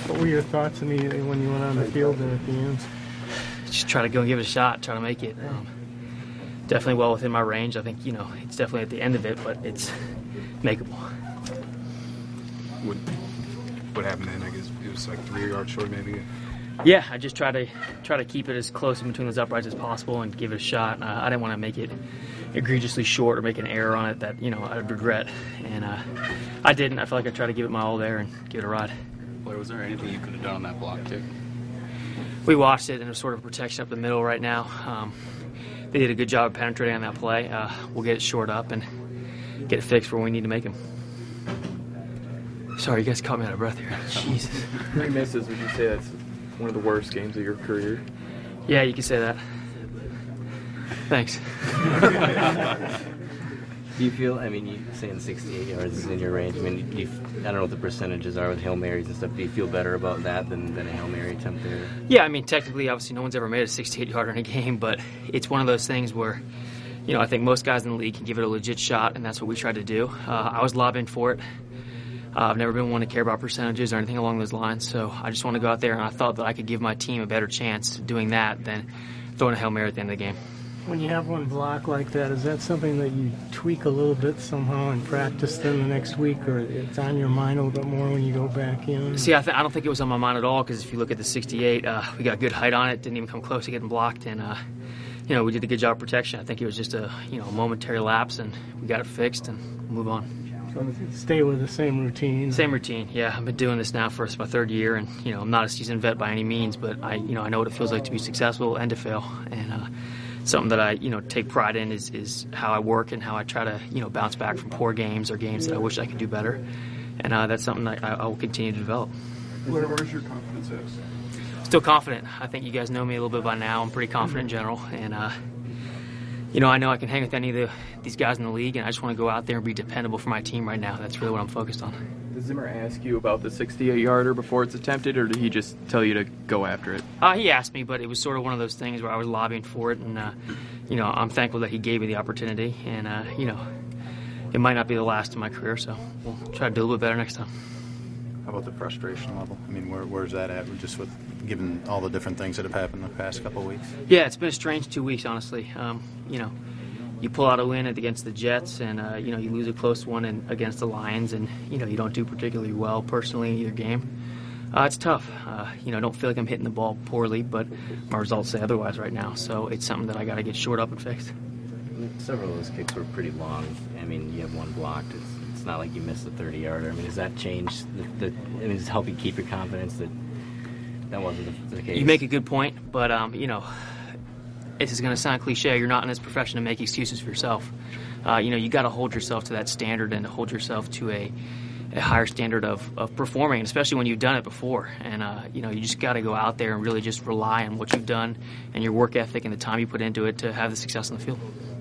What were your thoughts immediately when you went on the field there at the end? Just try to go and give it a shot, try to make it. Definitely well within my range. I think, it's definitely at the end of it, but it's makeable. What happened then? I guess it was like 3 yards short, maybe. Yeah, I just try to keep it as close in between those uprights as possible and give it a shot. I didn't want to make it egregiously short or make an error on it that I'd regret, and I didn't. I felt like I tried to give it my all there and give it a ride. Blair, was there anything you could have done on that block too? We watched it, and there's sort of protection up the middle right now. They did a good job of penetrating on that play. We'll get it short up and get it fixed where we need to make them. Sorry, you guys caught me out of breath here. Jesus. 3 misses, would you say that's one of the worst games of your career? Yeah, you can say that. Thanks. Do you feel, you saying 68 yards is in your range, I don't know what the percentages are with Hail Marys and stuff. Do you feel better about that than a Hail Mary attempt there? Yeah, technically, obviously, no one's ever made a 68-yarder in a game, but it's one of those things where, I think most guys in the league can give it a legit shot, and that's what we tried to do. I was lobbying for it. I've never been one to care about percentages or anything along those lines, so I just want to go out there, and I thought that I could give my team a better chance doing that than throwing a Hail Mary at the end of the game. When you have one block like that, is that something that you tweak a little bit somehow in practice then the next week, or it's on your mind a little bit more when you go back in? See, I don't think it was on my mind at all, because if you look at the 68, we got good height on it, didn't even come close to getting blocked, and we did a good job of protection. I think it was just a momentary lapse, and we got it fixed and move on. So stay with the same routine. Same routine, yeah. I've been doing this now for my 3rd year, and I'm not a seasoned vet by any means, but I know what it feels like to be successful and to fail, and something that I take pride in is how I work and how I try to bounce back from poor games or games that I wish I could do better, and that's something that I will continue to develop. Where's your confidence at? Still confident. I think you guys know me a little bit by now. I'm pretty confident in general, and I know I can hang with any of these guys in the league, and I just want to go out there and be dependable for my team right now. That's really what I'm focused on. Does Zimmer ask you about the 68-yarder before it's attempted, or did he just tell you to go after it? He asked me, but it was sort of one of those things where I was lobbying for it, and I'm thankful that he gave me the opportunity, and it might not be the last in my career, so we'll try to do a little bit better next time. How about the frustration level? Where's that at, just with given all the different things that have happened the past couple of weeks? Yeah, it's been a strange 2 weeks, honestly. You pull out a win against the Jets, and you lose a close one against the Lions, and you don't do particularly well personally in either game. It's tough. I don't feel like I'm hitting the ball poorly, but my results say otherwise right now. So it's something that I got to get shored up and fixed. Several of those kicks were pretty long. You have one blocked. It's not like you missed a 30-yarder. Does that change? Does it help you keep your confidence that wasn't the case? You make a good point, but this is going to sound cliche. You're not in this profession to make excuses for yourself. You got to hold yourself to that standard and hold yourself to a higher standard of performing, especially when you've done it before. And you just got to go out there and really just rely on what you've done and your work ethic and the time you put into it to have the success on the field.